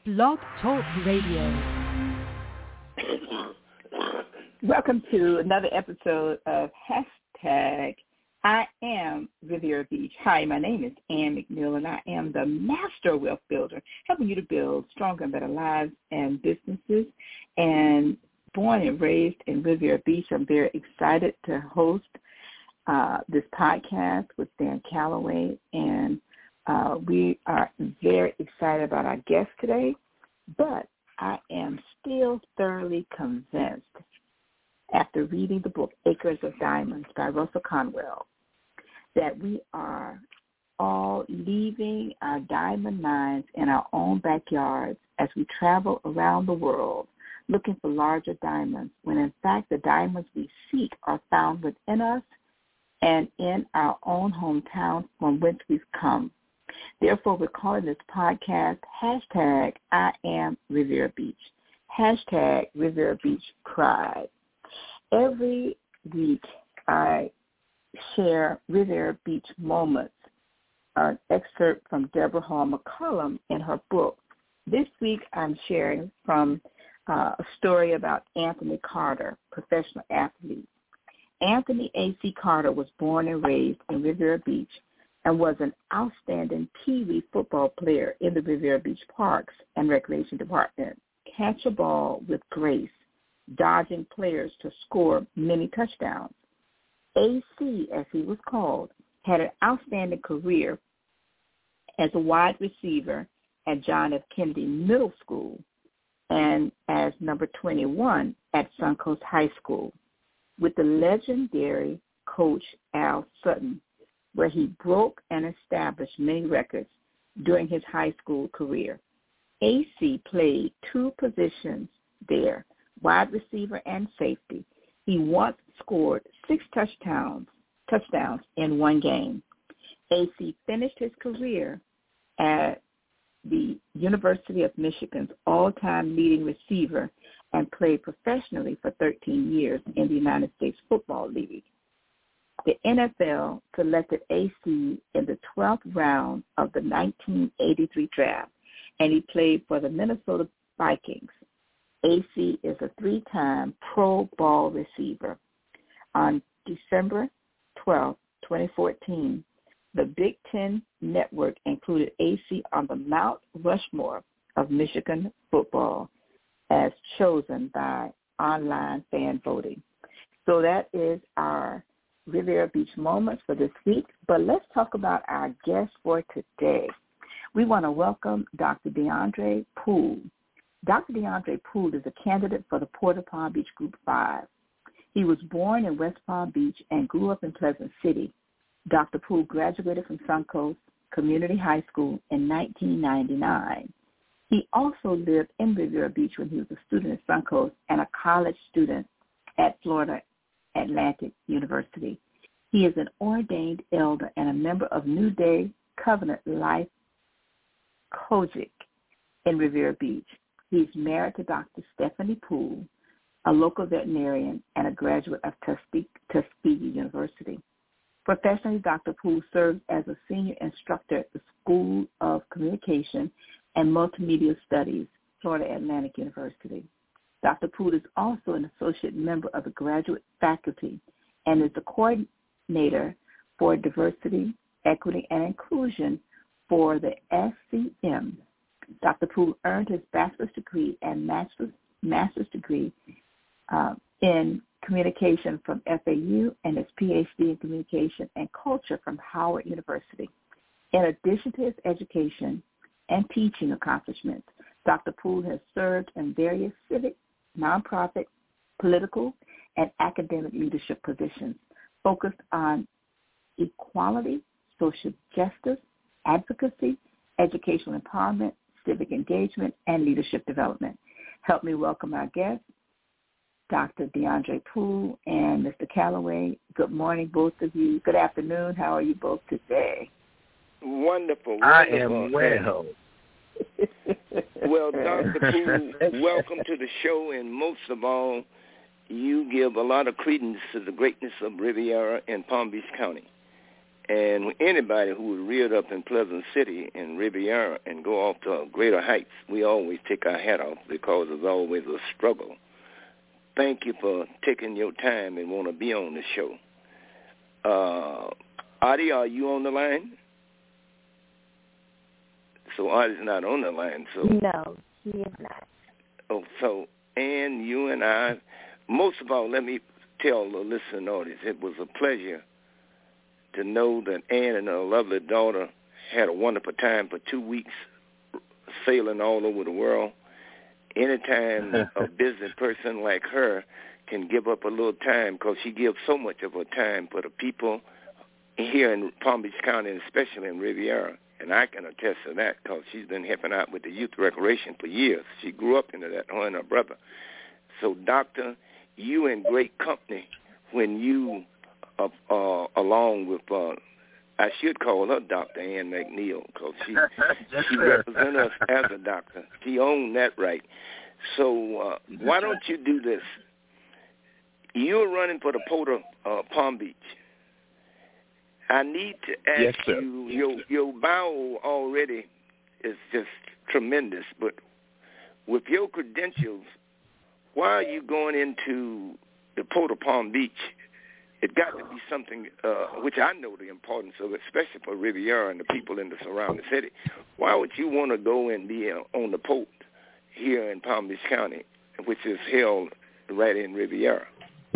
Blog Talk Radio. Welcome to another episode of Hashtag I Am Riviera Beach. Hi, my name is Ann McNeil, and I am the Master Wealth Builder, helping you to build stronger and better lives and businesses. And born and raised in Riviera Beach, I'm very excited to host this podcast with Dan Calloway, and we are very excited about our guest today, but I am still thoroughly convinced after reading the book Acres of Diamonds by Russell Conwell that we are all leaving our diamond mines in our own backyards as we travel around the world looking for larger diamonds, when in fact the diamonds we seek are found within us and in our own hometown from whence we've come. Therefore, we're calling this podcast Hashtag I Am Riviera Beach, Hashtag Riviera Beach Pride. Every week I share Riviera Beach moments, an excerpt from Deborah Hall McCollum in her book. This week I'm sharing from a story about Anthony Carter, professional athlete. Anthony A.C. Carter was born and raised in Riviera Beach and was an outstanding Pee Wee football player in the Riviera Beach Parks and Recreation Department. Catch a ball with grace, dodging players to score many touchdowns. AC, as he was called, had an outstanding career as a wide receiver at John F. Kennedy Middle School and as number 21 at Suncoast High School with the legendary coach Al Sutton, where he broke and established many records during his high school career. AC played two positions there, wide receiver and safety. He once scored 6 touchdowns in one game. AC finished his career at the University of Michigan's all-time leading receiver and played professionally for 13 years in the United States Football League. The NFL selected AC in the 12th round of the 1983 draft, and he played for the Minnesota Vikings. AC is a 3-time Pro Bowl receiver. On December 12, 2014, the Big Ten Network included AC on the Mount Rushmore of Michigan football as chosen by online fan voting. So that is our Riviera Beach moments for this week, but let's talk about our guest for today. We want to welcome Dr. DeAndre Poole. Dr. DeAndre Poole is a candidate for the Port of Palm Beach Group 5. He was born in West Palm Beach and grew up in Pleasant City. Dr. Poole graduated from Suncoast Community High School in 1999. He also lived in Riviera Beach when he was a student at Suncoast and a college student at Florida Atlantic University. He is an ordained elder and a member of New Day Covenant Life Kojic in Riviera Beach. He's married to Dr. Stephanie Poole, a local veterinarian and a graduate of Tuskegee University. Professionally, Dr. Poole serves as a senior instructor at the School of Communication and Multimedia Studies, Florida Atlantic University. Dr. Poole is also an associate member of the graduate faculty and is the coordinator for diversity, equity, and inclusion for the SCM. Dr. Poole earned his bachelor's degree and master's degree in communication from FAU and his PhD in communication and culture from Howard University. In addition to his education and teaching accomplishments, Dr. Poole has served in various civic, nonprofit, political, and academic leadership positions focused on equality, social justice, advocacy, educational empowerment, civic engagement, and leadership development. Help me welcome our guests, Dr. DeAndre Poole and Mr. Calloway. Good morning, both of you. Good afternoon. How are you both today? Wonderful. I am well. Well, Dr. Poole, welcome to the show, and most of all, you give a lot of credence to the greatness of Riviera and Palm Beach County. And anybody who was reared up in Pleasant City and Riviera and go off to greater heights, we always take our hat off because there's always a struggle. Thank you for taking your time and want to be on the show. Artie, are you on the line? So Artie's not on the line. So no, he is not. Oh, so Ann, you and I, most of all, let me tell the listening audience, it was a pleasure to know that Ann and her lovely daughter had a wonderful time for 2 weeks sailing all over the world. Anytime a business person like her can give up a little time, because she gives so much of her time for the people here in Palm Beach County, and especially in Riviera. And I can attest to that because she's been helping out with the youth recreation for years. She grew up into that, her and her brother. So, Doctor, you in great company when you, along with, I should call her Dr. Ann McNeil because she represents us as a doctor. She owned that right. So why don't you do this? You're running for the Port of Palm Beach. I need to ask you, your bio already is just tremendous, but with your credentials, why are you going into the Port of Palm Beach? It got to be something, which I know the importance of, especially for Riviera and the people in the surrounding city. Why would you want to go and be on the port here in Palm Beach County, which is held right in Riviera?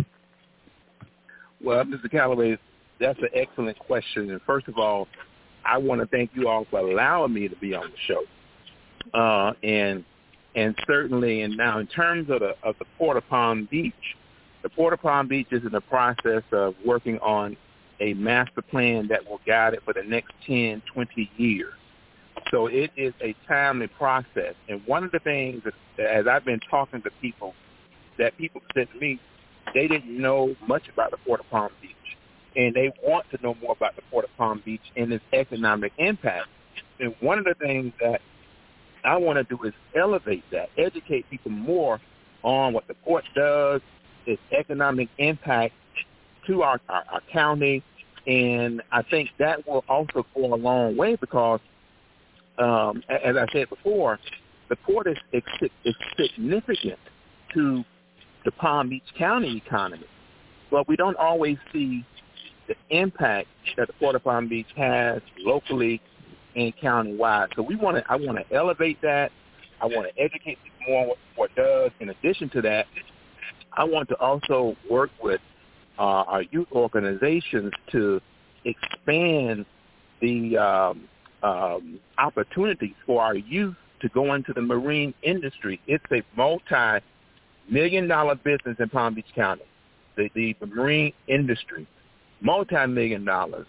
Well, Mr. Calloway, that's an excellent question. And first of all, I want to thank you all for allowing me to be on the show. And certainly, and now in terms of the Port of Palm Beach, the Port of Palm Beach is in the process of working on a master plan that will guide it for the next 10, 20 years. So it is a timely process. And one of the things that, as I've been talking to people, that people said to me, they didn't know much about the Port of Palm Beach. And they want to know more about the Port of Palm Beach and its economic impact. And one of the things that I want to do is elevate that, educate people more on what the port does, its economic impact to our county. And I think that will also go a long way because, as I said before, the port is significant to the Palm Beach County economy. But we don't always see the impact that the Port of Palm Beach has locally and county-wide. So I want to elevate that. I want to educate people more on what the port does. In addition to that, I want to also work with our youth organizations to expand the opportunities for our youth to go into the marine industry. It's a multi-million-dollar business in Palm Beach County, the marine industry, multi-million dollars.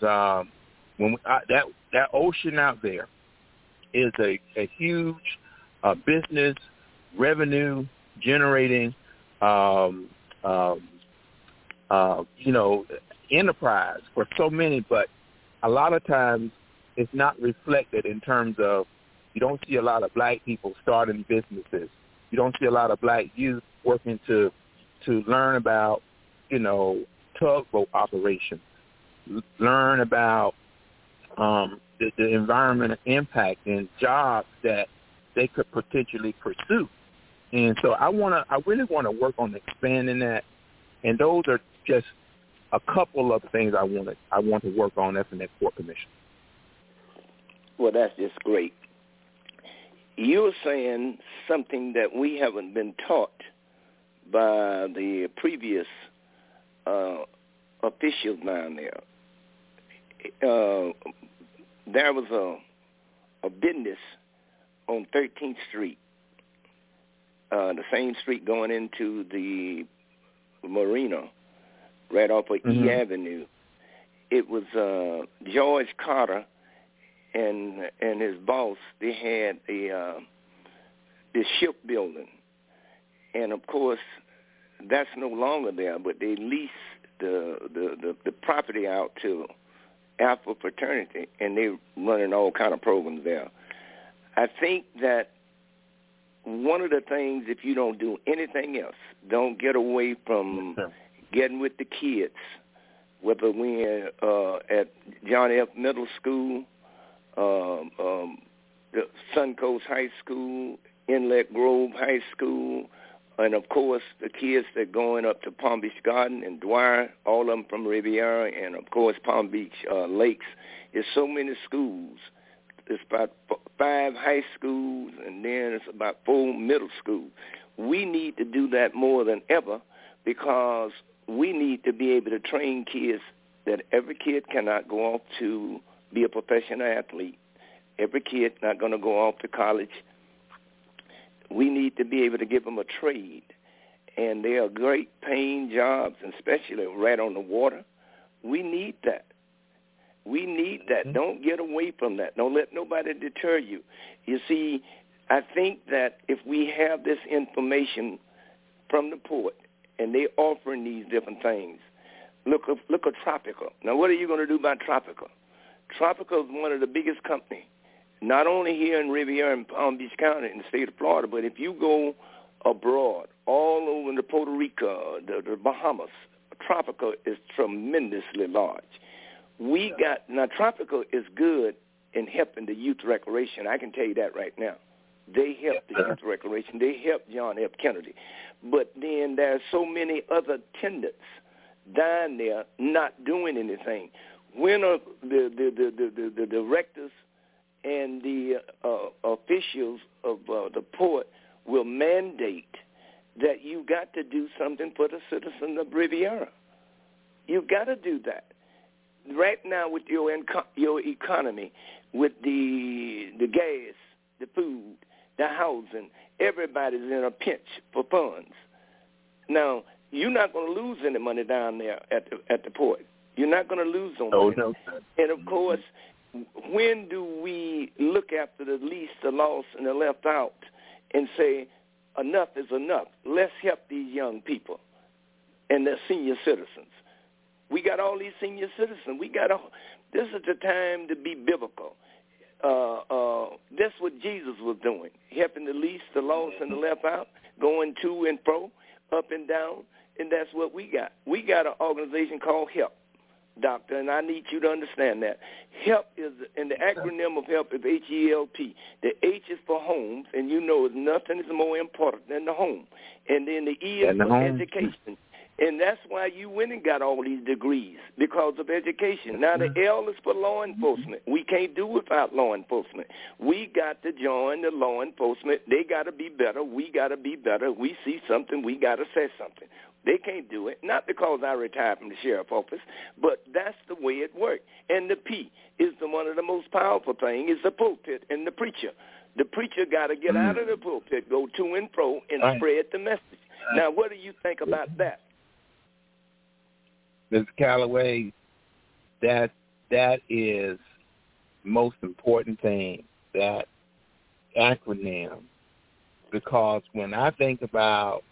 That ocean out there is a huge business revenue generating enterprise for so many, but a lot of times it's not reflected in terms of you don't see a lot of black people starting businesses. You don't see a lot of black youth working to learn about, tugboat operations, learn about the environmental impact and jobs that they could potentially pursue. And so I really want to work on expanding that. And those are just a couple of things I want to work on as the next Port Commission. Well, that's just great. You're saying something that we haven't been taught by the previous officials down there. There was a business on 13th Street, the same street going into the marina, right off of E Avenue. It was George Carter and his boss. They had the shipbuilding, and of course that's no longer there. But they leased the property out to Alpha Fraternity, and they're running all kind of programs there. I think that one of the things, if you don't do anything else, don't get away from getting with the kids, whether we're at John F. Middle School, the Suncoast High School, Inlet Grove High School, and, of course, the kids that are going up to Palm Beach Garden and Dwyer, all of them from Riviera, and, of course, Palm Beach Lakes. There's so many schools. It's about 5 high schools, and then it's about 4 middle schools. We need to do that more than ever because we need to be able to train kids that every kid cannot go off to be a professional athlete. Every kid not going to go off to college. We need to be able to give them a trade. And they are great paying jobs, and especially right on the water. We need that. We need that. Don't get away from that. Don't let nobody deter you. You see, I think that if we have this information from the port and they're offering these different things, look at Tropical. Now, what are you going to do about Tropical? Tropical is one of the biggest companies, not only here in Riviera and Palm Beach County in the state of Florida, but if you go abroad, all over the Puerto Rico, the Bahamas, Tropical is tremendously large. Now Tropical is good in helping the youth recreation. I can tell you that right now. They help the youth recreation. They help John F. Kennedy. But then there are so many other attendants down there not doing anything. When are the directors and the officials of the port will mandate that you got to do something for the citizens of Riviera. You got to do that. Right now with your economy, with the gas, the food, the housing, everybody's in a pinch for funds. Now, you're not going to lose any money down there at the port. You're not going to lose no money. No. And, of course, when do we look after the least, the lost, and the left out and say, enough is enough. Let's help these young people and their senior citizens. We got all these senior citizens. This is the time to be biblical. That's what Jesus was doing, helping the least, the lost, and the left out, going to and fro, up and down, and that's what we got. We got an organization called HELP, Doctor, and I need you to understand that. HELP is, and the acronym of HELP is H-E-L-P. The H is for homes, and you know nothing is more important than the home. And then the E is for education. And that's why you went and got all these degrees, because of education. Now, the L is for law enforcement. We can't do without law enforcement. We got to join the law enforcement. They got to be better. We got to be better. We see something, we got to say something. They can't do it, not because I retired from the sheriff's office, but that's the way it works. And the P is one of the most powerful things, is the pulpit and the preacher. The preacher got to get out of the pulpit, go to and fro, and spread the message. Now, what do you think about that? Mr. Calloway, that is most important thing, that acronym, because when I think about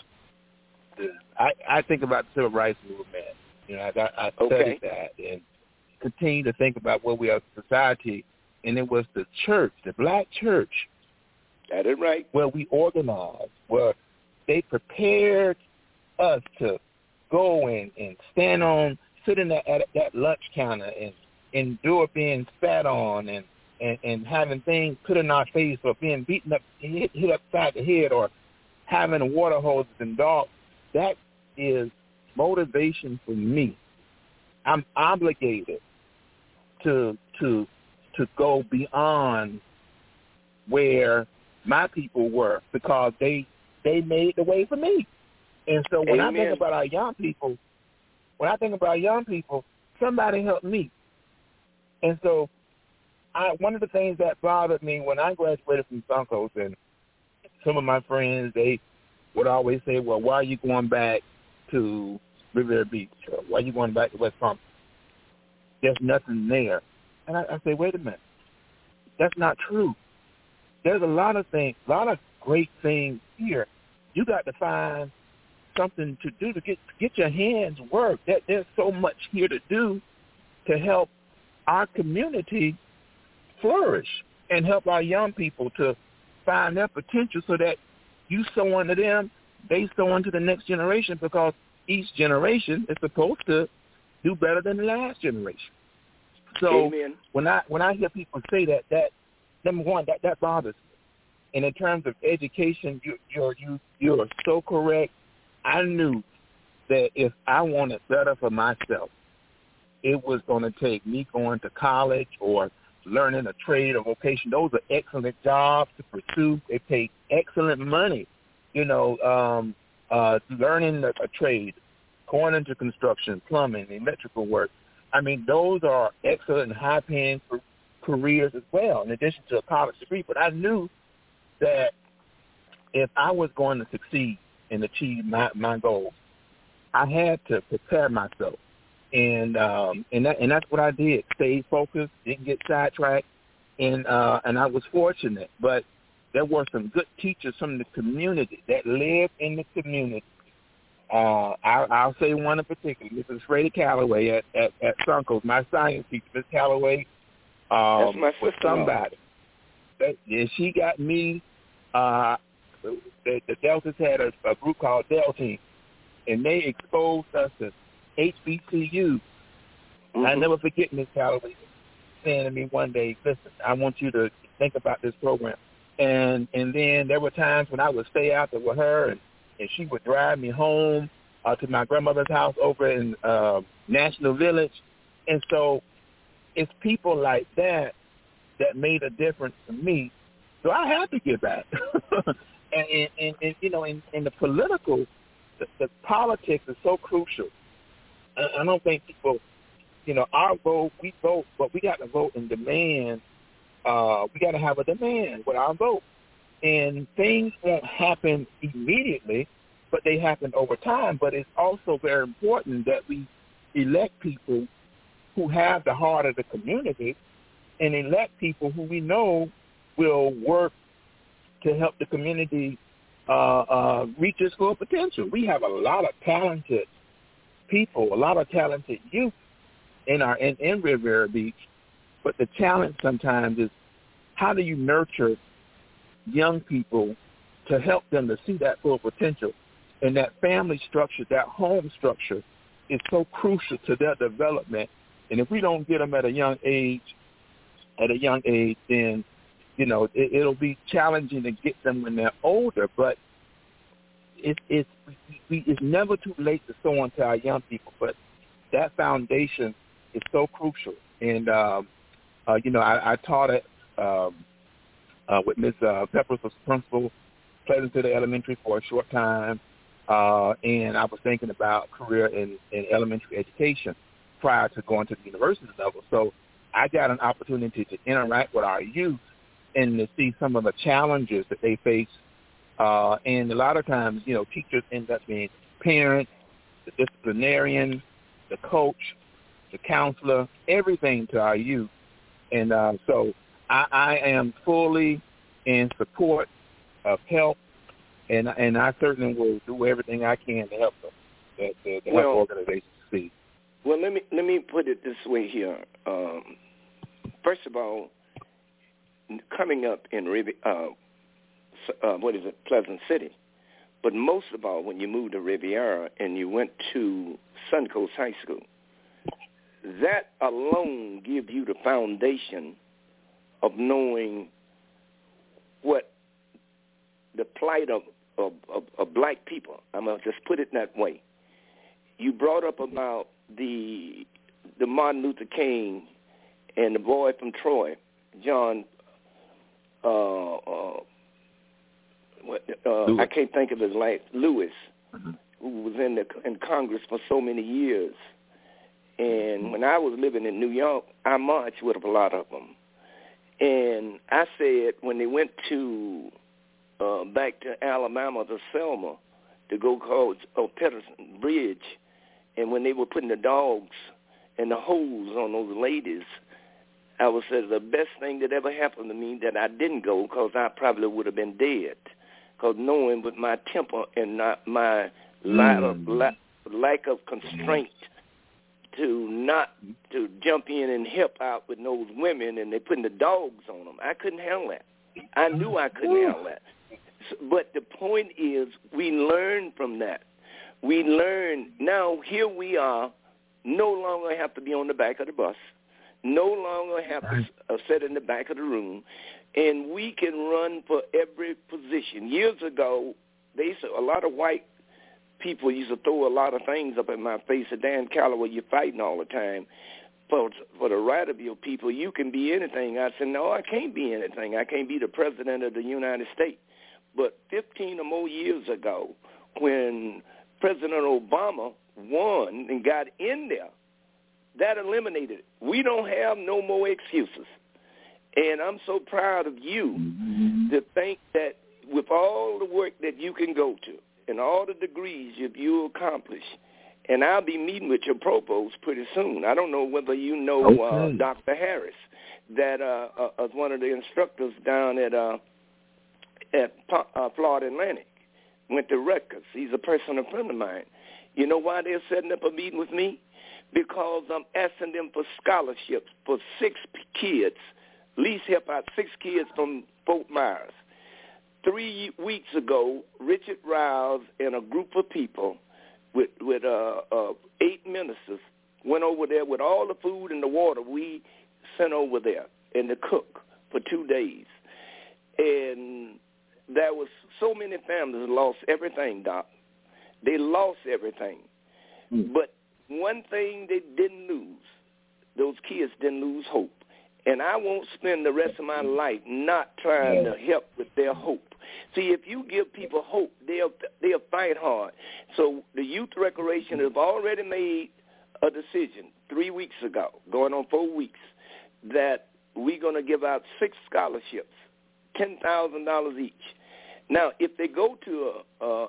I think about the civil rights movement. You know, I studied that and continue to think about what we are as a society, and it was the church, the black church. That is right. Where we organized, where they prepared us to go and stand on, sitting at that lunch counter and endure being spat on and having things put in our face, or being beaten up, hit upside the head, or having water hoses and dogs. That is motivation for me. I'm obligated to go beyond where my people were, because they made the way for me. And so when I think about our young people, somebody helped me. And so one of the things that bothered me when I graduated from Suncoast, and some of my friends, they would always say, well, why are you going back to Riviera Beach? Or why are you going back to West Palm? There's nothing there. And I say, wait a minute. That's not true. There's a lot of things, a lot of great things here. You got to find something to do to get your hands work. There's so much here to do to help our community flourish and help our young people to find their potential, so that you sow into them, they sow into the next generation, because each generation is supposed to do better than the last generation. So Amen. when I hear people say that number one, that bothers me. And in terms of education, you're so correct. I knew that if I wanted better for myself, it was going to take me going to college or learning a trade or vocation. Those are excellent jobs to pursue. They pay excellent money. Learning a trade, going into construction, plumbing, electrical work. I mean, those are excellent and high-paying careers as well, in addition to a college degree. But I knew that if I was going to succeed and achieve my goals, I had to prepare myself. And that's what I did. Stayed focused, didn't get sidetracked, and I was fortunate. But there were some good teachers from the community that lived in the community. I'll say one in particular. Mrs. Freddie Calloway at Suncoast, my science teacher. Miss Calloway That's my was sister-in-law. somebody. And she got me. The Deltas had a group called Del Team, and they exposed us to HBCU. Mm-hmm. I never forget Miss Calloway saying to me one day, "Listen, I want you to think about this program." And then there were times when I would stay out there with her, and she would drive me home to my grandmother's house over in National Village. And so it's people like that made a difference to me. So I had to give back. and in the political, the politics is so crucial. I don't think people, our vote, we vote, but we got to vote and demand. We got to have a demand with our vote. And things won't happen immediately, but they happen over time. But it's also very important that we elect people who have the heart of the community and elect people who we know will work to help the community reach its full potential. We have a lot of talented people, a lot of talented youth in Riviera Beach, but the challenge sometimes is how do you nurture young people to help them to see that full potential? And that family structure, that home structure is so crucial to their development. And if we don't get them at a young age, then, it'll be challenging to get them when they're older. But it's never too late to sow into our young people. But that foundation is so crucial. And, I taught it with Ms. Peppers as principal, Pleasant City Elementary for a short time. And I was thinking about career in elementary education prior to going to the university level. So I got an opportunity to interact with our youth and to see some of the challenges that they face. And a lot of times, teachers end up being parents, the disciplinarian, the coach, the counselor, everything to our youth. And so I am fully in support of help, and I certainly will do everything I can to help them, to help organizations succeed. Well, let me put it this way here. First of all, coming up in Pleasant City, but most of all, when you moved to Riviera and you went to Suncoast High School, that alone gives you the foundation of knowing what the plight of black people. I'm going to just put it that way. You brought up about the Martin Luther King and the boy from Troy, John, I can't think of his name, Lewis, who was in Congress for so many years. And when I was living in New York, I marched with a lot of them. And I said when they went to back to Alabama, to Selma, to go call Patterson Bridge, and when they were putting the dogs and the holes on those ladies, I would say the best thing that ever happened to me that I didn't go, because I probably would have been dead. Because knowing with my temper and not my lack of constraint to jump in and help out with those women, and they putting the dogs on them, I couldn't handle that. I knew I couldn't handle that. So, but the point is, we learn from that. We learn. Now, here we are no longer have to be on the back of the bus, no longer have to sit in the back of the room, and we can run for every position. Years ago, a lot of white people used to throw a lot of things up in my face. Dan Calloway, you're fighting all the time. For the right of your people, you can be anything. I said, no, I can't be anything. I can't be the president of the United States. But 15 or more years ago, when President Obama won and got in there, that eliminated it. We don't have no more excuses. And I'm so proud of you to think that with all the work that you can go to and all the degrees you accomplish, and I'll be meeting with your provost pretty soon. I don't know whether you know Dr. Harris, that is one of the instructors down at Florida Atlantic. Went to Rutgers. He's a personal friend of mine. You know why they're setting up a meeting with me? Because I'm asking them for scholarships for 6 kids, at least help out 6 kids from Fort Myers. 3 weeks ago, Richard Riles and a group of people with 8 ministers went over there with all the food and the water we sent over there and the cook for 2 days. And there was so many families lost everything, Doc. They lost everything. But one thing they didn't lose, those kids didn't lose hope. And I won't spend the rest of my life not trying to help with their hope. See, if you give people hope, they'll fight hard. So the Youth Recreation have already made a decision 3 weeks ago, going on 4 weeks, that we're going to give out 6 scholarships, $10,000 each. Now, if they go to a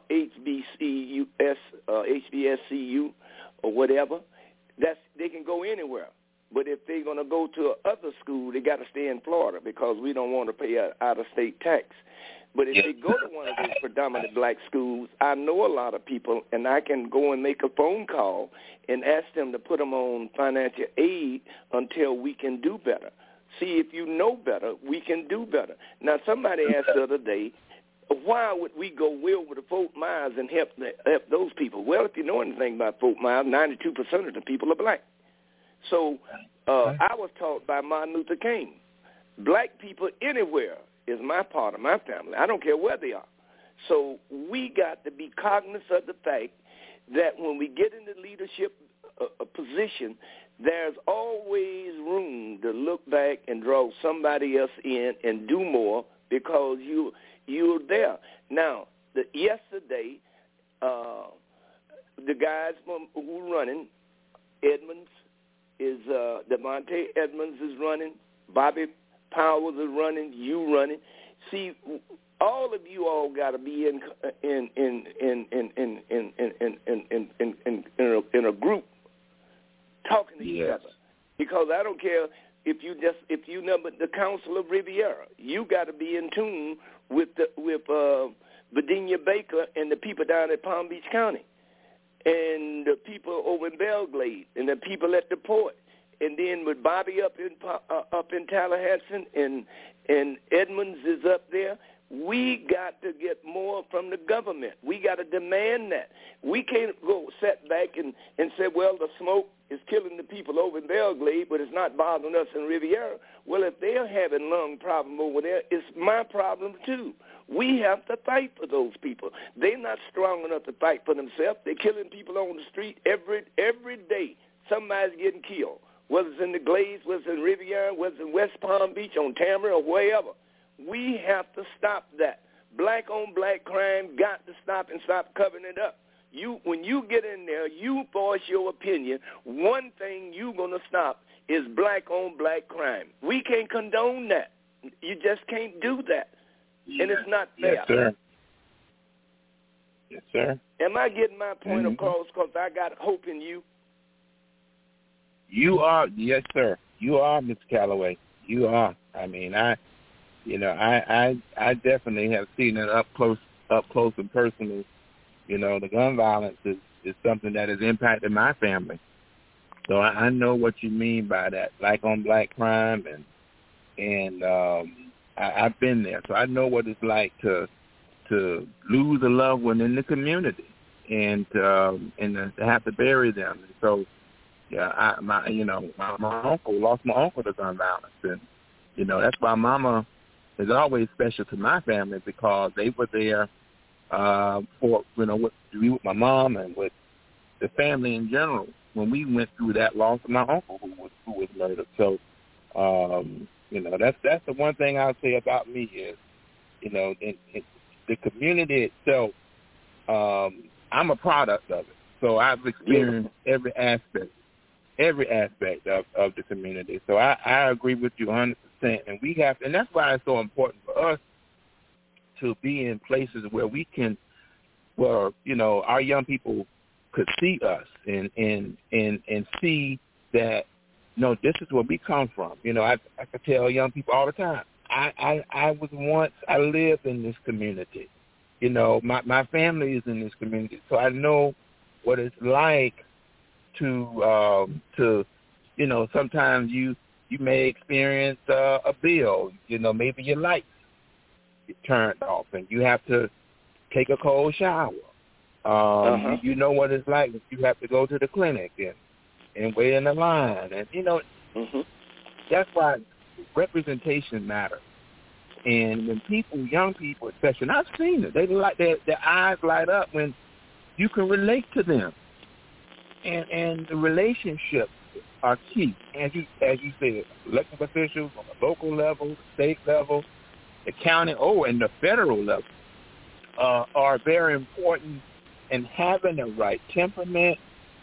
HBSCU or whatever, they can go anywhere. But if they're going to go to another school, they got to stay in Florida because we don't want to pay out-of-state tax. But if they go to one of those predominant black schools, I know a lot of people, and I can go and make a phone call and ask them to put them on financial aid until we can do better. See, if you know better, we can do better. Now, somebody asked the other day, why would we go over to Fort Myers and help those people? Well, if you know anything about Fort Myers, 92% of the people are black. So I was taught by Martin Luther King, black people anywhere is my part of my family. I don't care where they are. So we got to be cognizant of the fact that when we get in the leadership position, there's always room to look back and draw somebody else in and do more because you're there. Now, yesterday, the guys who are running, Edmonds is Devontae Edmonds is running, Bobby Powers is running, you running. See, all of you all got to be in a group talking to each other, because I don't care if you number the Council of Riviera, you got to be in tune with Virginia Baker and the people down at Palm Beach County, and the people over in Belglade, and the people at the port, and then with Bobby up in Tallahassee, and Edmonds is up there. We got to get more from the government. We got to demand that. We can't go sit back and say, well, the smoke is killing the people over in Belglade, but it's not bothering us in Riviera. Well, if they're having lung problem over there, it's my problem too. We have to fight for those people. They're not strong enough to fight for themselves. They're killing people on the street every day. Somebody's getting killed, whether it's in the Glades, whether it's in Riviera, whether it's in West Palm Beach, on Tamara, or wherever. We have to stop that. Black-on-black crime got to stop and stop covering it up. When you get in there, you voice your opinion. One thing you're going to stop is black-on-black crime. We can't condone that. You just can't do that. And it's not fair. Yes, sir. Yes, sir. Am I getting my point across because I got hope in you? You are. Yes, sir. You are, Mr. Calloway. You are. I mean, I definitely have seen it up close and personal. You know, the gun violence is something that has impacted my family. So I know what you mean by that, black-on-black crime, and I've been there. So I know what it's like to lose a loved one in the community and to have to bury them. And so, My uncle lost my uncle to gun violence, and that's why Mama is always special to my family, because they were there for to be with my mom and with the family in general when we went through that loss of my uncle who was murdered. So that's the one thing I'll say about me is the community itself. I'm a product of it, so I've experienced every aspect of the community. So I agree with you 100%, and we have, and that's why it's so important for us to be in places where we can, where our young people could see us and see that this is where we come from. I could tell young people all the time. I lived in this community. My family is in this community, so I know what it's like to sometimes you may experience a bill, maybe your lights get turned off and you have to take a cold shower. You know what it's like if you have to go to the clinic and wait in the line, and that's why representation matters. And when young people especially, and I've seen it, their eyes light up when you can relate to them. And the relationships are key. As you said, elected officials on the local level, the state level, the county, and the federal level are very important. And having the right temperament,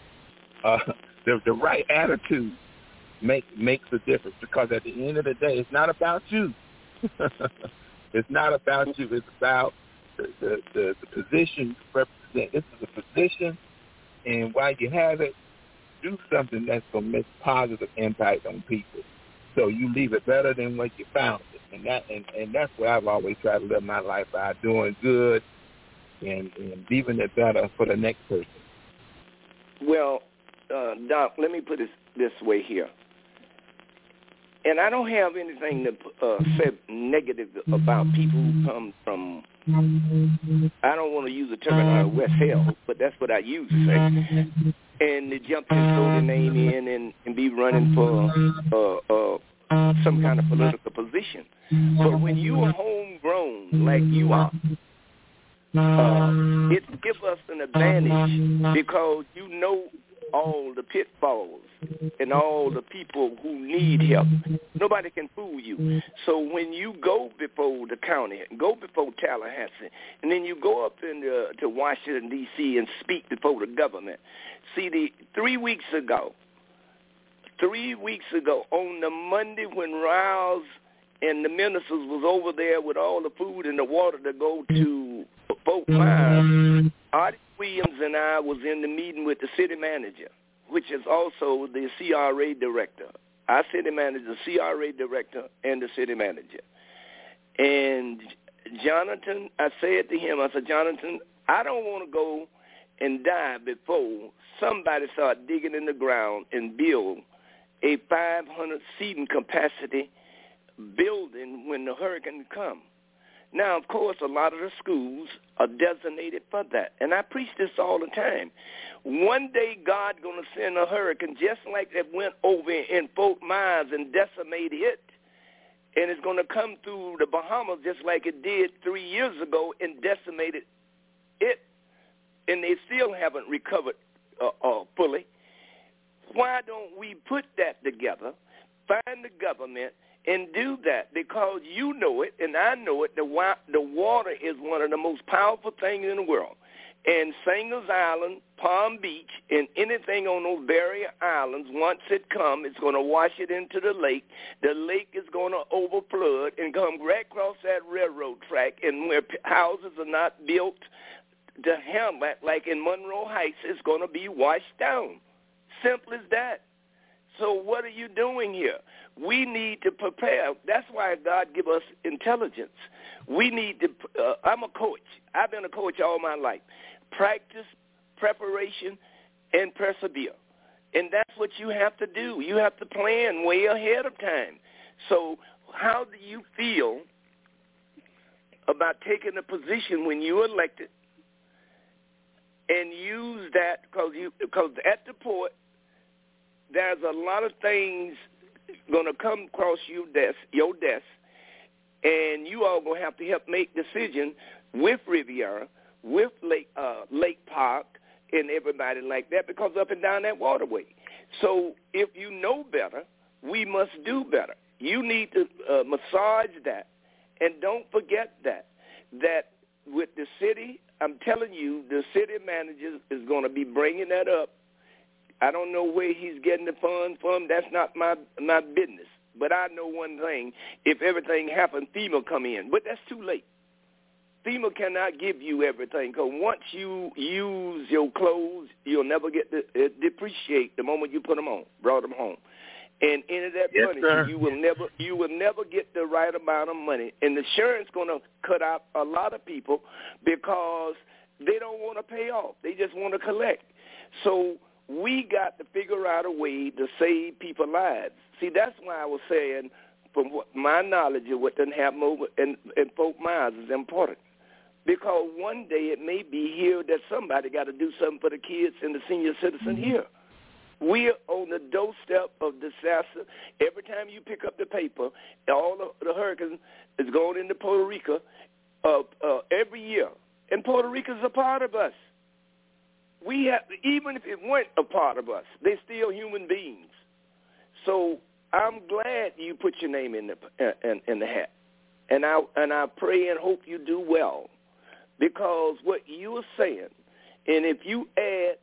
the right attitude makes a difference. Because at the end of the day, it's not about you. It's not about you. It's about the position you represent. This is a position, and while you have it, do something that's going to make a positive impact on people. So you leave it better than what you found it. And that's what I've always tried to live my life by, doing good and leaving it better for the next person. Well, Doc, let me put it this way here. And I don't have anything to say negative about people who come from, I don't want to use the term West Hill, but that's what I use to say. And they jump and throw their name in and be running for some kind of political position. But when you are homegrown like you are, it gives us an advantage because you know all the pitfalls and all the people who need help. Nobody can fool you. So when you go before the county, go before Tallahassee, and then you go up to Washington, D.C. and speak before the government. See, 3 weeks ago, on the Monday when Riles and the ministers was over there with all the food and the water to go to Fort Myers, Artie Williams and I was in the meeting with the city manager, which is also the CRA director. Our city manager, the CRA director, and the city manager. And Jonathan, I said to him, I said, Jonathan, I don't want to go and die before somebody start digging in the ground and build a 500-seating capacity building when the hurricane comes. Now, of course, a lot of the schools are designated for that. And I preach this all the time. One day God going to send a hurricane just like it went over in Fort Myers and decimated it. And it's going to come through the Bahamas just like it did 3 years ago and decimated it. And they still haven't recovered fully. Why don't we put that together, find the government, and do that? Because you know it, and I know it, the water is one of the most powerful things in the world. And Singers Island, Palm Beach, and anything on those barrier islands, once it comes, it's going to wash it into the lake. The lake is going to overflood and come right across that railroad track, and where houses are not built to handle it, like in Monroe Heights, it's going to be washed down. Simple as that. So what are you doing here? We need to prepare. That's why God give us intelligence. We need to, I'm a coach. I've been a coach all my life. Practice, preparation, and persevere. And that's what you have to do. You have to plan way ahead of time. So how do you feel about taking a position when you're elected and use that, because at the port, there's a lot of things going to come across your desk, and you all going to have to help make decisions with Riviera, with Lake Park, and everybody like that, because up and down that waterway. So if you know better, we must do better. You need to massage that, and don't forget that with the city, I'm telling you, the city manager is going to be bringing that up. I don't know where he's getting the funds from. That's not my business. But I know one thing. If everything happened, FEMA come in. But that's too late. FEMA cannot give you everything, because once you use your clothes, you'll never get to depreciate the moment you brought them home. And any of that money, you will never get the right amount of money. And the insurance going to cut out a lot of people because they don't want to pay off. They just want to collect. So we got to figure out a way to save people's lives. See, that's why I was saying, from my knowledge of what done happened over in Fort Myers is important. Because one day it may be here that somebody got to do something for the kids and the senior citizen here. We're on the doorstep of disaster. Every time you pick up the paper, all the hurricanes is going into Puerto Rico every year. And Puerto Rico is a part of us. We have, even if it weren't a part of us, they're still human beings. So I'm glad you put your name in the hat. And I pray and hope you do well. Because what you are saying, and if you add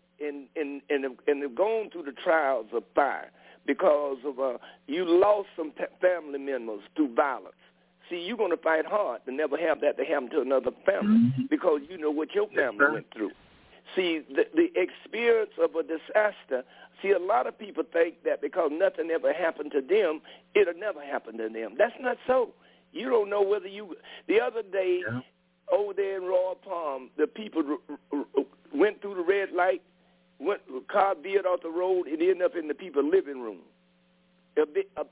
and going through the trials of fire because of you lost some family members through violence. See, you're going to fight hard to never have that to happen to another family because you know what your family went through. See, the experience of a disaster, see, a lot of people think that because nothing ever happened to them, it'll never happen to them. That's not so. You don't know whether the other day over there in Royal Palm, the people went through the red light, car veered off the road, it ended up in the people's living room. That's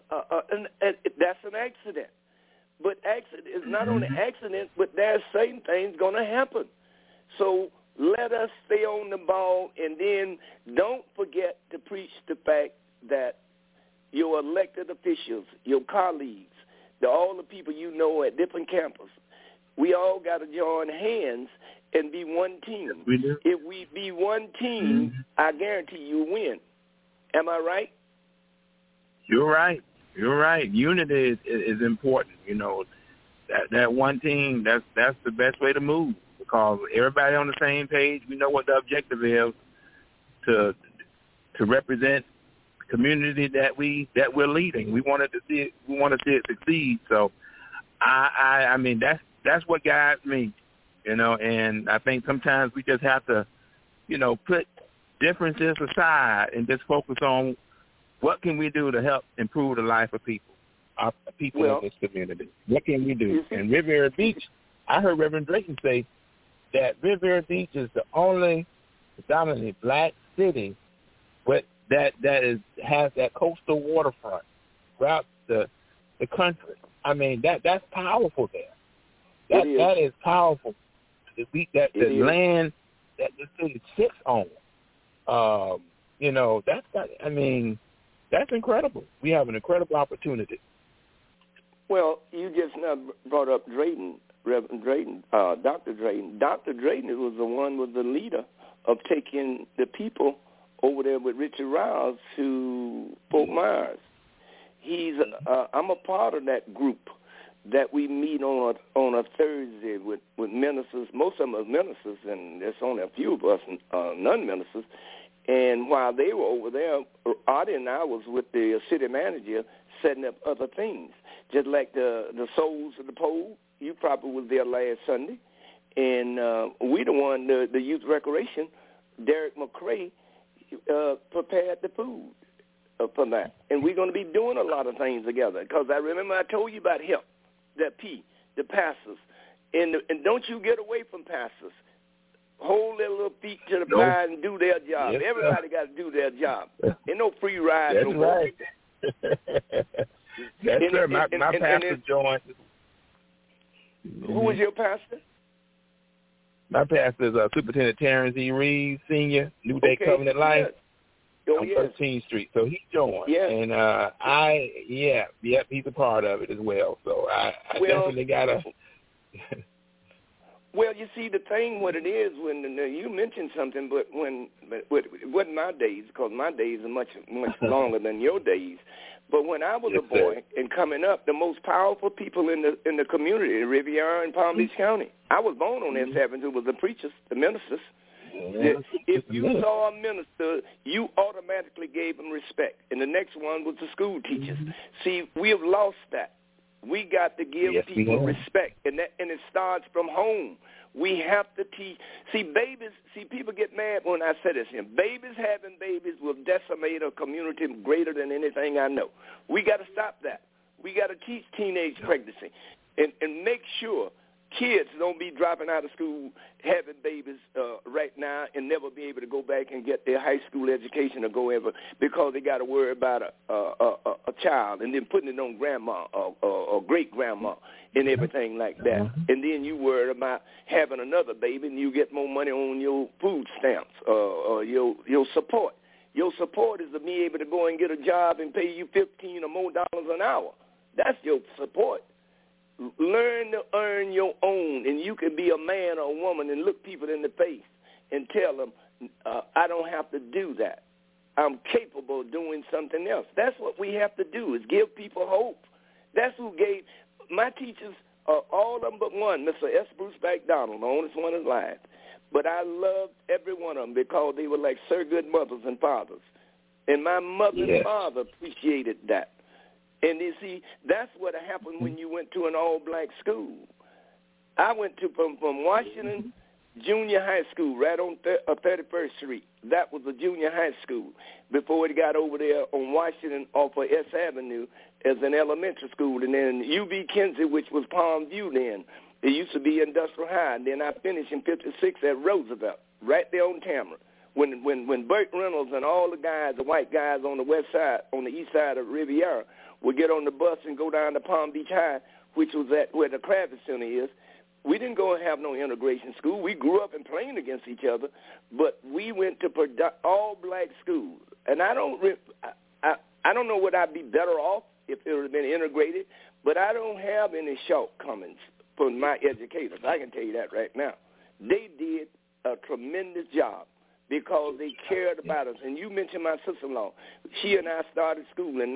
an accident. But accident is not only accident, but there's same things going to happen. So let us stay on the ball, and then don't forget to preach the fact that your elected officials, your colleagues, all the people you know at different campuses, we all got to join hands and be one team. Yes, we do. If we be one team, I guarantee you win. Am I right? You're right. You're right. Unity is important. You know, that one team, that's the best way to move because everybody on the same page. We know what the objective is to represent the community that we're leading. We want to see it succeed. So I mean that's what guides me. You know, and I think sometimes we just have to, you know, put differences aside and just focus on what can we do to help improve the life of people, in this community. What can we do? And Riviera Beach, I heard Reverend Drayton say that Riviera Beach is the only predominantly black city that has that coastal waterfront throughout the country. I mean, that's powerful there. That is powerful. The land that the city sits on, you know, that's incredible. We have an incredible opportunity. Well, you just now brought up Drayton, Reverend Drayton, Dr. Drayton. Dr. Drayton was the leader of taking the people over there with Richard Rouse to Fort Myers. I'm a part of that group that we meet on a Thursday with ministers. Most of them are ministers, and there's only a few of us non-ministers. And while they were over there, Artie and I was with the city manager setting up other things, just like the Souls of the Pole. You probably was there last Sunday. And we the one, the youth recreation, Derek McCrae, prepared the food for that. And we're going to be doing a lot of things together because I remember I told you about HELP. The pastors. And don't you get away from pastors. Hold their little feet to the fire and do their job. Yes, everybody got to do their job. Ain't no free ride. That's right. That's right. My pastor joined. Who was your pastor? My pastor is Superintendent Terrence E. Reeves, Sr., New Day Covenant Life. on 13th Street. So he joined. Yes. And he's a part of it as well. So I definitely got to. Well, you see, the thing, what it is, when you mentioned something, but it wasn't my days, because my days are much longer than your days. But when I was a boy and coming up, the most powerful people in the community, Riviera and Palm Beach County. I was born on S Avenue was the preachers, the ministers. If you saw a minister, you automatically gave him respect. And the next one was the school teachers. See, we have lost that. We got to give people respect, and it starts from home. We have to teach. See, people get mad when I say this here. Babies having babies will decimate a community greater than anything I know. We got to stop that. We got to teach teenage pregnancy and make sure kids don't be dropping out of school having babies right now and never be able to go back and get their high school education or go ever because they got to worry about a child and then putting it on grandma or great-grandma and everything like that. And then you worry about having another baby and you get more money on your food stamps or your support. Your support is to be able to go and get a job and pay you $15 or more an hour. That's your support. Learn to earn your own, and you can be a man or a woman and look people in the face and tell them, I don't have to do that. I'm capable of doing something else. That's what we have to do, is give people hope. That's who gave my teachers, all of them but one, Mr. S. Bruce McDonald, the oldest one alive. But I loved every one of them because they were like surrogate mothers and fathers. And my mother and father appreciated that. And you see, that's what happened when you went to an all-black school. I went to from Washington Junior High School right on 31st Street. That was a junior high school before it got over there on Washington off of S Avenue as an elementary school. And then UB Kinsey, which was Palm View then. It used to be Industrial High. And then I finished in 56 at Roosevelt, right there on Tamara. When Burt Reynolds and all the guys, the white guys on the west side, on the east side of Riviera, would get on the bus and go down to Palm Beach High, which was at where the Kravis Center is. We didn't go and have no integration school. We grew up and playing against each other, but we went to all-black schools. And I don't know what I'd be better off if it would have been integrated, but I don't have any shortcomings from my educators. I can tell you that right now. They did a tremendous job because they cared about us. And you mentioned my sister-in-law. She and I started school in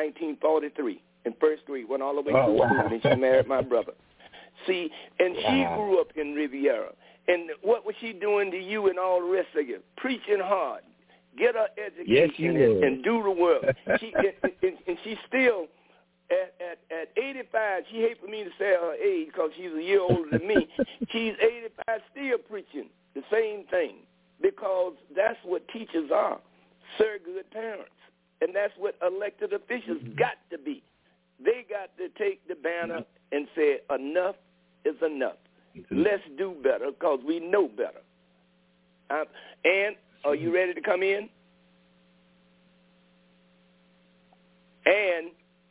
1943 in first grade, went all the way through school, and she married my brother. See, and she grew up in Riviera. And what was she doing to you and all the rest of you? Preaching hard. Get her education and do the work. And she still, at 85, she hates for me to say her age because she's a year older than me. She's 85, still preaching the same thing. Because that's what teachers are, surrogate parents. And that's what elected officials got to be. They got to take the banner and say, enough is enough. Let's do better because we know better. Ann, are you ready to come in? Ann?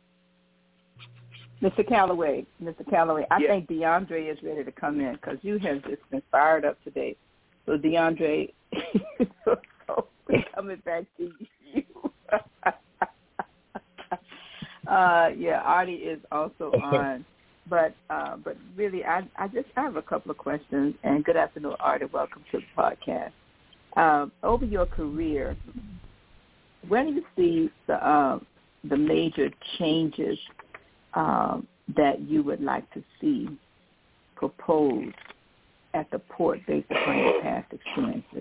Mr. Calloway, I think DeAndre is ready to come in because you have just been fired up today. So, DeAndre, we're coming back to you. Artie is also on. But really, I have a couple of questions. And good afternoon, Artie. Welcome to the podcast. Over your career, where do you see the major changes that you would like to see proposed at the port based upon your past experiences?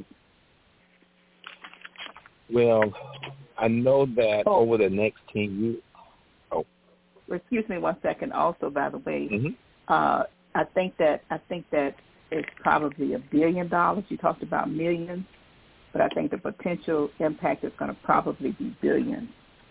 Well, I know that over the next 10 years. Excuse me 1 second. Also, by the way, I think that it's probably $1 billion. You talked about millions, but I think the potential impact is going to probably be billions.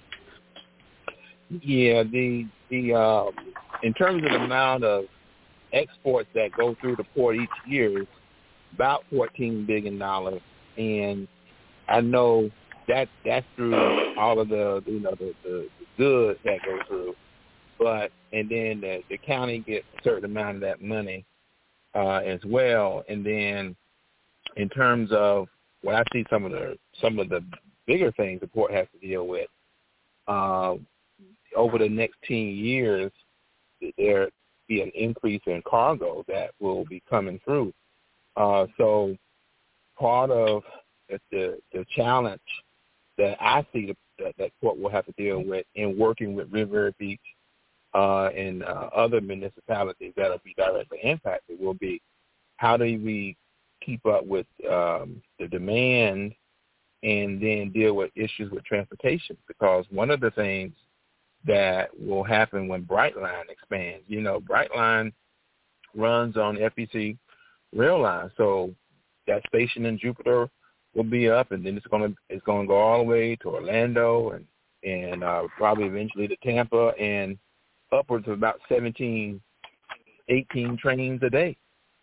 Yeah, the in terms of the amount of exports that go through the port each year is about $14 billion, and I know that's through all of the goods that go through, and then the county gets a certain amount of that money as well, and then in terms of what I see some of the bigger things the port has to deal with. Over the next 10 years, there be an increase in cargo that will be coming through. So part of the challenge that I see that port will have to deal with in working with Riviera Beach and other municipalities that will be directly impacted will be how do we keep up with the demand and then deal with issues with transportation, because one of the things that will happen when Brightline expands, Brightline runs on FEC rail line, so that station in Jupiter will be up, and then it's going to go all the way to Orlando and probably eventually to Tampa, and upwards of about 17, 18 trains a day.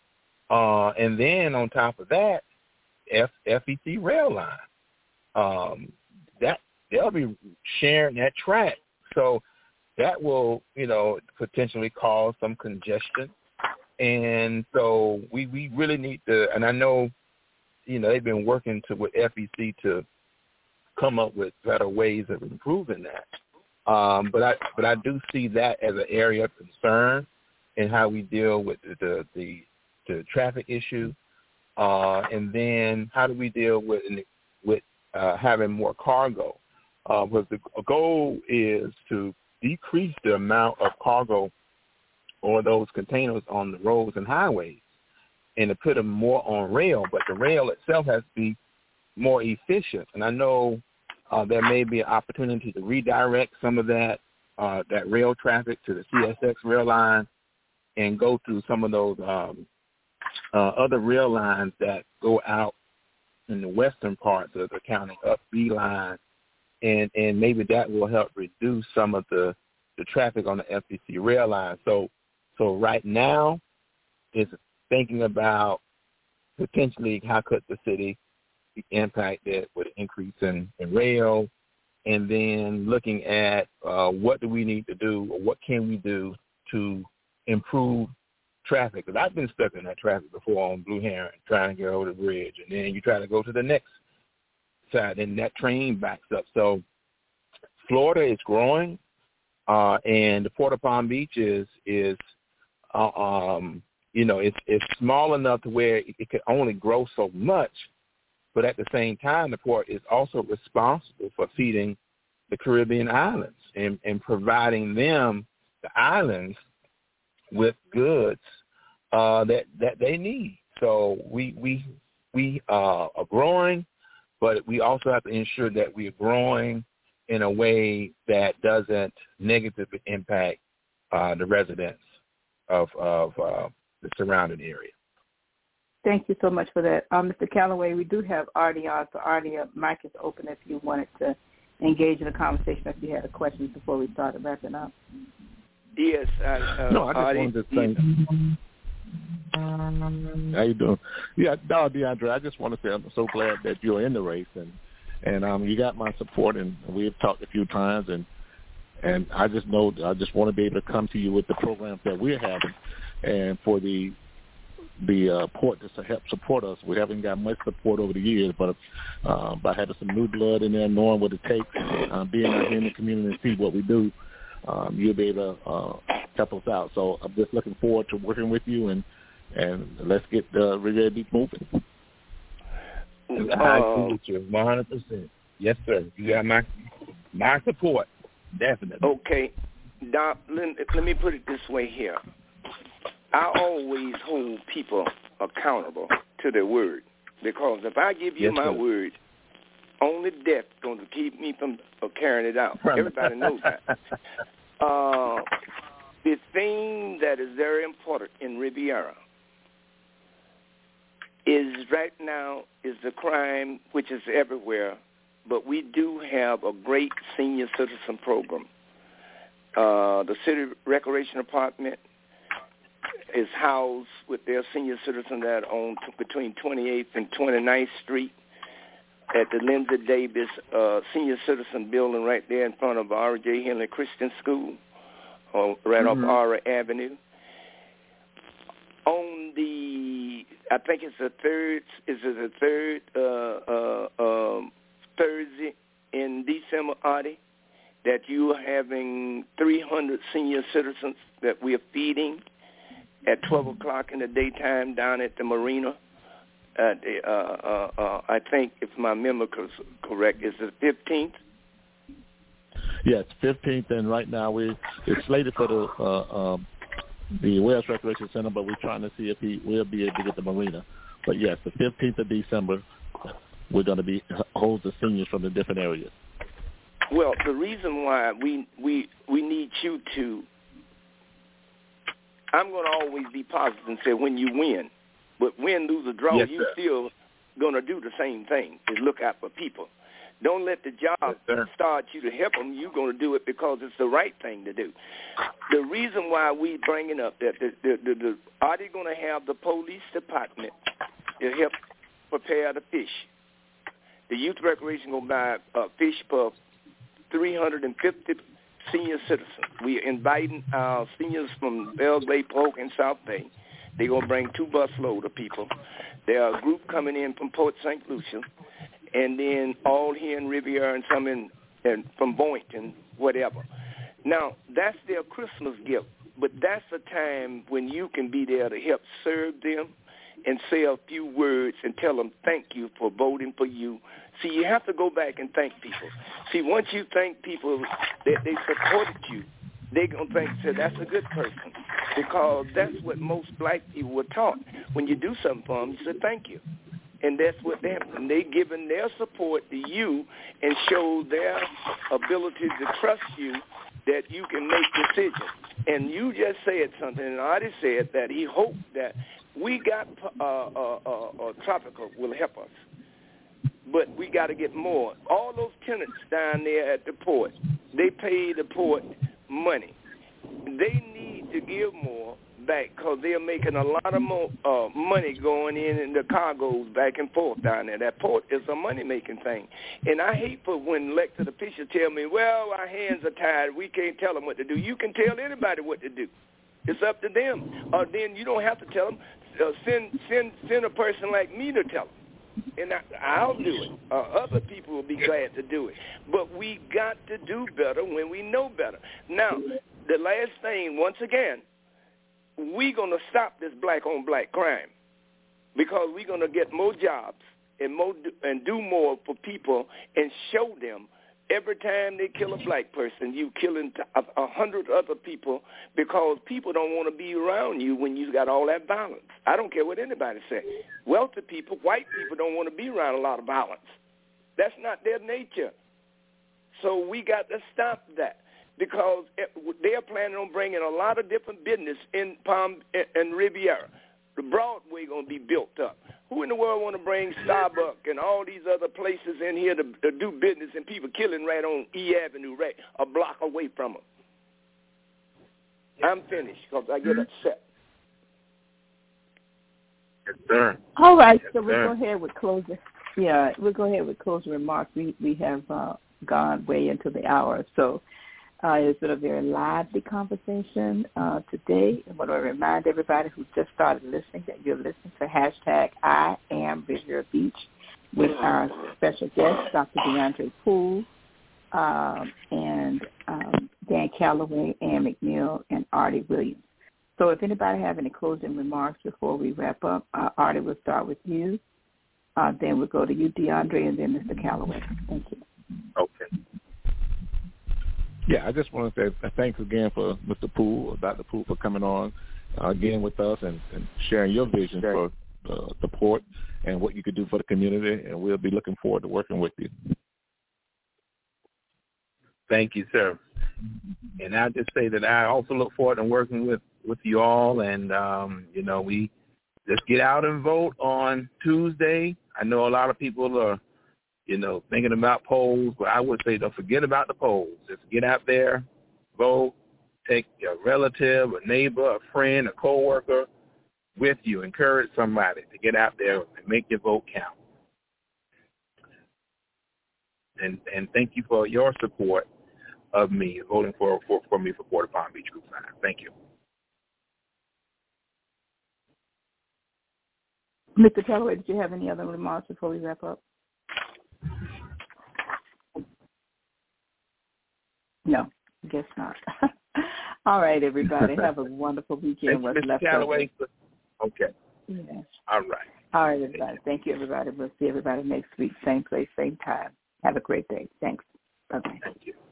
And then on top of that, FEC rail line. They'll be sharing that track. So that will, potentially cause some congestion. And so we really need to, and I know, they've been working with FEC to come up with better ways of improving that. But I do see that as an area of concern in how we deal with the traffic issue. And then how do we deal with having more cargo? Because the goal is to decrease the amount of cargo or those containers on the roads and highways and to put them more on rail, but the rail itself has to be more efficient. And I know there may be an opportunity to redirect some of that rail traffic to the CSX rail line and go through some of those other rail lines that go out in the western parts of the county, up Beeline, and maybe that will help reduce some of the traffic on the FEC rail line. So right now, it's thinking about potentially how could the city be impacted with an increase in rail, and then looking at what do we need to do or what can we do to improve traffic. Because I've been stuck in that traffic before on Blue Heron trying to get over the bridge, and then you try to go to the next side, and that train backs up. So Florida is growing, and the Port of Palm Beach is it's small enough to where it can only grow so much, but at the same time, the port is also responsible for feeding the Caribbean islands and providing them, the islands, with goods that they need. So we are growing, but we also have to ensure that we are growing in a way that doesn't negatively impact the residents of the surrounding area. Thank you so much for that. Mr. Calloway, we do have Artie on. So Artie, mic is open if you wanted to engage in a conversation, if you had a question before we started wrapping up. Yes. I just wanted to thank. How you doing? Yeah, no, DeAndre, I just want to say I'm so glad that you're in the race, and you got my support, and we've talked a few times, and I just know I just want to be able to come to you with the programs that we're having, and for the port to help support us. We haven't got much support over the years, but by having some new blood in there, knowing what it takes, being out here in the community and see what we do, you'll be able to help us out. So I'm just looking forward to working with you, and let's get Riviera Beach moving. I agree with you 100%. Yes, sir. You got my support, definitely. Okay. Doc, let me put it this way here. I always hold people accountable to their word, because if I give you my word, only death is going to keep me from carrying it out. Everybody knows that. The thing that is very important in Riviera is right now is the crime, which is everywhere, but we do have a great senior citizen program. The City Recreation Department is housed with their senior citizens that own between 28th and 29th Street at the Lindsay Davis Senior Citizen Building right there in front of R.J. Henley Christian School, right off Aura Avenue. On the, I think it's the third Thursday in December, Artie, that you are having 300 senior citizens that we are feeding at 12 o'clock in the daytime down at the marina. I think, if my memory is correct, is the 15th? Yes, 15th, and right now it's slated for the Wells Recreation Center, but we're trying to see if we'll be able to get the marina. But yes, the 15th of December, we're going to be host the seniors from the different areas. Well, the reason why we need you to, I'm going to always be positive and say when you win, but win, lose, or draw, you still going to do the same thing, is look out for people. Don't let the job start you to help them. You're going to do it because it's the right thing to do. The reason why we bringing up that are they going to have the police department to help prepare the fish? The youth recreation going to buy fish for 350 senior citizens. We are inviting our seniors from Belle Glade, Polk, and South Bay. They're going to bring 2 busloads of people. There are a group coming in from Port St. Lucie, and then all here in Riviera and some from Boynton, whatever. Now, that's their Christmas gift, but that's a time when you can be there to help serve them and say a few words and tell them thank you for voting for you. See, you have to go back and thank people. See, once you thank people that they supported you, they're going to think, say, that's a good person, because that's what most black people were taught. When you do something for them, you say thank you. And that's what they're giving their support to you and show their ability to trust you that you can make decisions. And you just said something, and Artie said that he hoped that we got Tropical will help us. But we got to get more. All those tenants down there at the port, they pay the port money. They need to give more back because they're making a lot of more money going in the cargoes back and forth down there. That port is a money-making thing. And I hate for when elected officials tell me, well, our hands are tied, we can't tell them what to do. You can tell anybody what to do. It's up to them. Or then you don't have to tell them. Send a person like me to tell them. And I'll do it. Other people will be glad to do it. But we got to do better when we know better. Now, the last thing, once again, we're going to stop this black-on-black crime because we're going to get more jobs and do more for people and show them every time they kill a black person, you killing 100 other people because people don't want to be around you when you got all that violence. I don't care what anybody says. Wealthy people, white people don't want to be around a lot of violence. That's not their nature. So we got to stop that because they're planning on bringing a lot of different business in Palm and Riviera. The Broadway going to be built up. Who in the world want to bring Starbucks and all these other places in here to do business and people killing right on E Avenue, right a block away from them? I'm finished because I get upset. Yes, sir. All right, yes, so we'll go ahead with closing. Yeah, we'll go ahead with closing remarks. We have gone way into the hour, so it's been a very lively conversation today. I want to remind everybody who just started listening that you're listening to hashtag I Am Riviera Beach with our special guests, Dr. DeAndre Poole and Dan Calloway, Ann McNeil, and Artie Williams. So if anybody have any closing remarks before we wrap up, Artie, will start with you. Then we'll go to you, DeAndre, and then Mr. Calloway. Thank you. Okay. Yeah, I just want to say thanks again for Mr. Poole, Dr. Poole, for coming on again with us and sharing your vision for the port and what you could do for the community, and we'll be looking forward to working with you. Thank you, sir. And I'll just say that I also look forward to working with you all, and, we just get out and vote on Tuesday. I know a lot of people are thinking about polls, but I would say don't forget about the polls. Just get out there, vote, take a relative, a neighbor, a friend, a coworker with you. Encourage somebody to get out there and make your vote count. And thank you for your support of me, voting for me for Port of Palm Beach Group 5. Thank you. Mr. Calloway, did you have any other remarks before we wrap up? No, guess not. All right, everybody. Have a wonderful weekend. Thank you, Mr. Calloway. Okay. Yes. All right. All right, everybody. Thank you, everybody. We'll see everybody next week, same place, same time. Have a great day. Thanks. Bye-bye. Thank you.